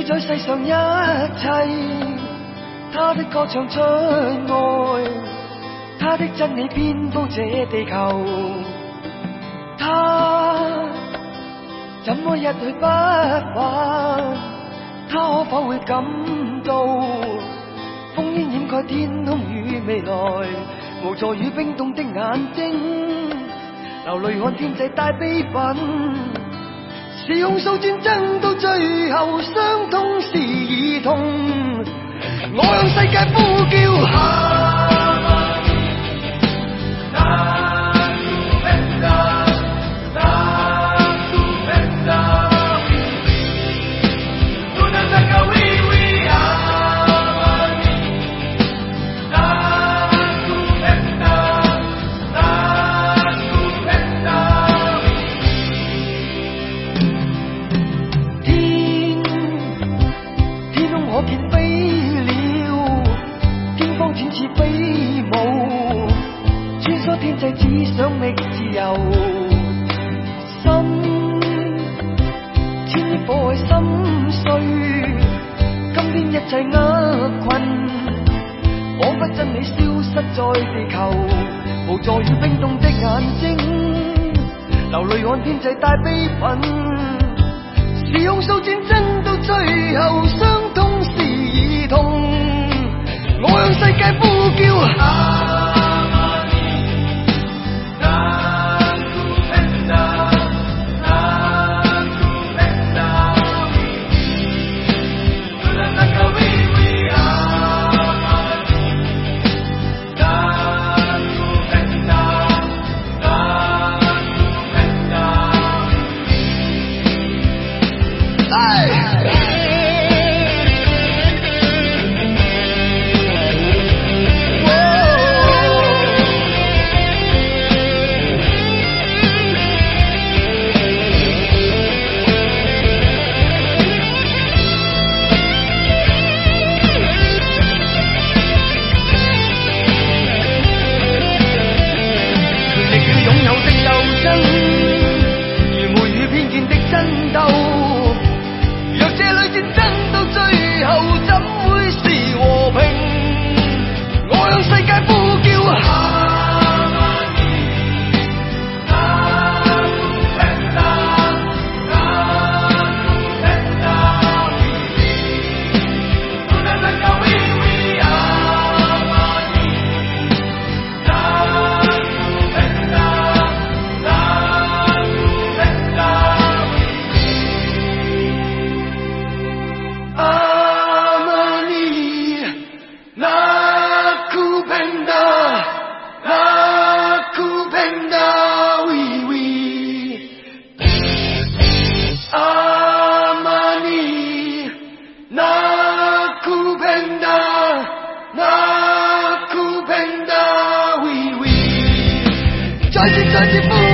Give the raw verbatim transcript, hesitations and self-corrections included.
在世上一切，他的歌唱出愛，他的真理遍佈這地球。他怎麼一去不返？他可否會感到烽煙掩蓋天空與未來，無助與冰凍的眼睛，流淚看天際帶悲憤。是控訴戰爭到最後，傷痛是兒童。我向世界呼叫哈只想覓自由，心千億火海心碎，今天一切厄困，彷彿真理消失在地球，無助與冰凍的眼睛，流淚看天際帶悲憤，是控訴戰爭到最後，傷痛是兒童，我向世界呼叫啊再次再次呼